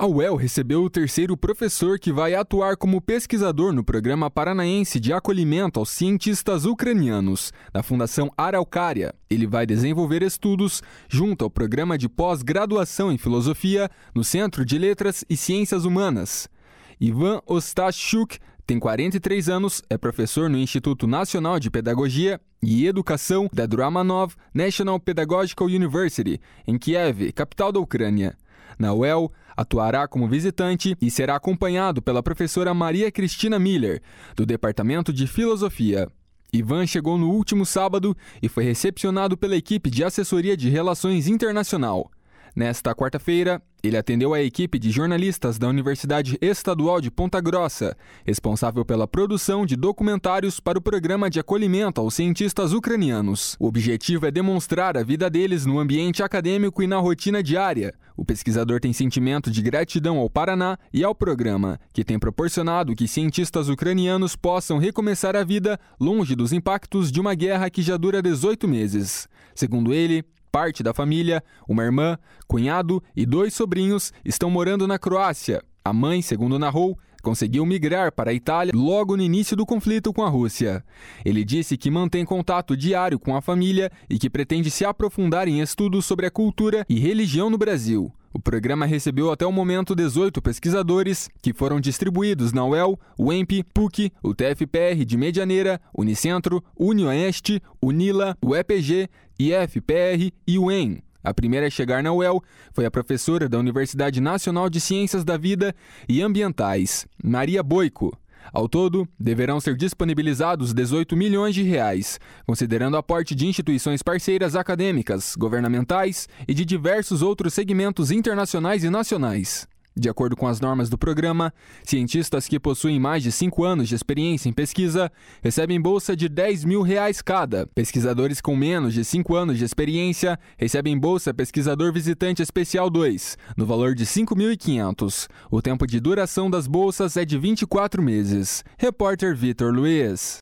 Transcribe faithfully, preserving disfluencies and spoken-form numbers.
A U E L recebeu o terceiro professor que vai atuar como pesquisador no Programa Paranaense de Acolhimento aos Cientistas Ucranianos, da Fundação Araucária. Ele vai desenvolver estudos junto ao Programa de Pós-Graduação em Filosofia no Centro de Letras e Ciências Humanas. Ivan Ostashchuk tem quarenta e três anos, é professor no Instituto Nacional de Pedagogia e Educação da Dramanov National Pedagogical University, em Kiev, capital da Ucrânia. Na U E L, atuará como visitante e será acompanhado pela professora Maria Cristina Miller, do Departamento de Filosofia. Ivan chegou no último sábado e foi recepcionado pela equipe de assessoria de Relações Internacional. Nesta quarta-feira, ele atendeu a equipe de jornalistas da Universidade Estadual de Ponta Grossa, responsável pela produção de documentários para o Programa de Acolhimento aos Cientistas Ucranianos. O objetivo é demonstrar a vida deles no ambiente acadêmico e na rotina diária. O pesquisador tem sentimento de gratidão ao Paraná e ao programa, que tem proporcionado que cientistas ucranianos possam recomeçar a vida longe dos impactos de uma guerra que já dura dezoito meses. Segundo ele, parte da família, uma irmã, cunhado e dois sobrinhos estão morando na Croácia. A mãe, segundo narrou, conseguiu migrar para a Itália logo no início do conflito com a Rússia. Ele disse que mantém contato diário com a família e que pretende se aprofundar em estudos sobre a cultura e religião no Brasil. O programa recebeu até o momento dezoito pesquisadores, que foram distribuídos na U E L, U E M P, P U C, o T F P R de Medianeira, Unicentro, Unioeste, Unila, o E P G, I F P R e o E M. A primeira a chegar na U E L foi a professora da Universidade Nacional de Ciências da Vida e Ambientais, Maria Boico. Ao todo, deverão ser disponibilizados dezoito milhões de reais, considerando aporte de instituições parceiras acadêmicas, governamentais e de diversos outros segmentos internacionais e nacionais. De acordo com as normas do programa, cientistas que possuem mais de cinco anos de experiência em pesquisa recebem bolsa de dez mil reais cada. Pesquisadores com menos de cinco anos de experiência recebem bolsa Pesquisador Visitante Especial dois, no valor de cinco mil e quinhentos reais. O tempo de duração das bolsas é de vinte e quatro meses. Repórter Vitor Luiz.